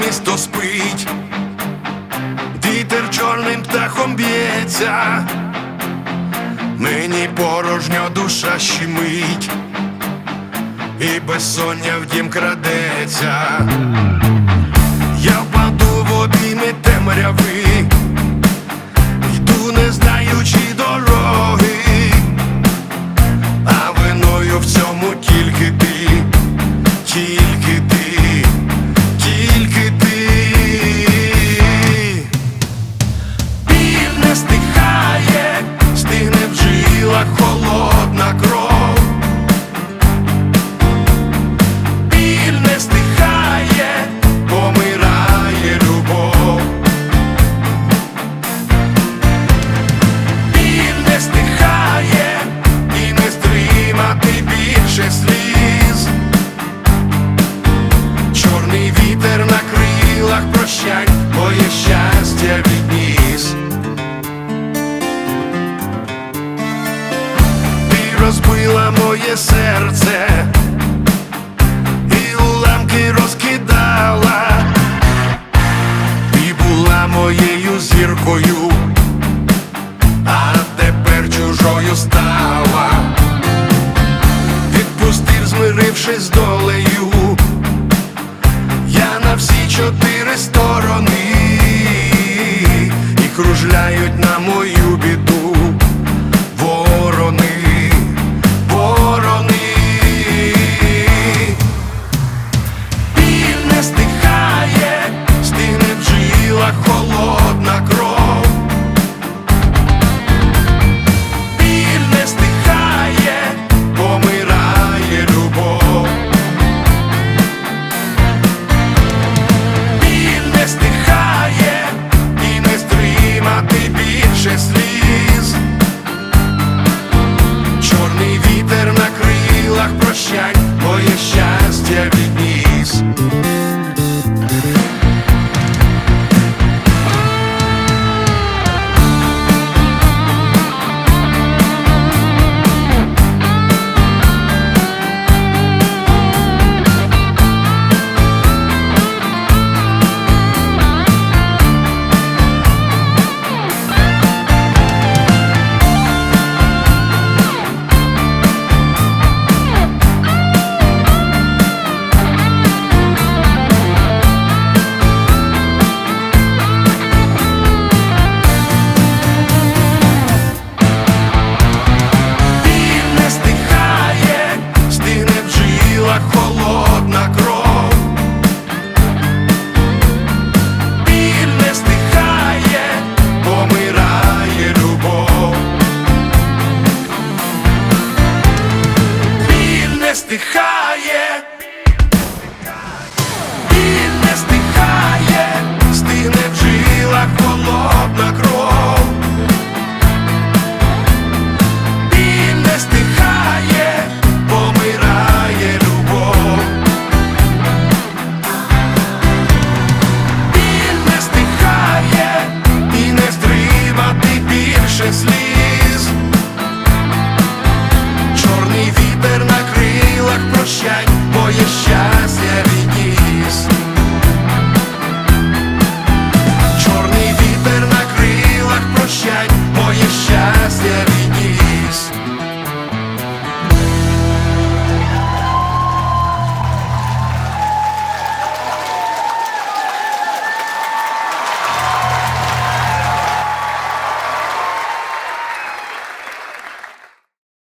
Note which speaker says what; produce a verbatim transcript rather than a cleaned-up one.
Speaker 1: місто спить, вітер чорним птахом б'ється, мені порожньо душа щемить, і безсоння в дім крадеться. Я впаду в обійми темряви, йду, не знаючи дороги, а виною в цьому тільки ти, тільки ти, тільки ти. Біль не стихає, стигне в жилах холодна кров. Біль не стихає, помирає любов. Біль не стихає, і не стримати більше сліз. Чорний вітер на крилах прощань моє щастя відніс. Ти розбила моє серце і уламки розкидала. Ти була моєю зіркою, а тепер чужою стала. Відпустив, змирившись з долею, я на всі чотири сторони, і кружляють на мою біду ворони, ворони. Біль не стихає, стигне в жилах холодна кров. Біль не стихає, помирає любов. Біль не стихає, і не стримати більше слів.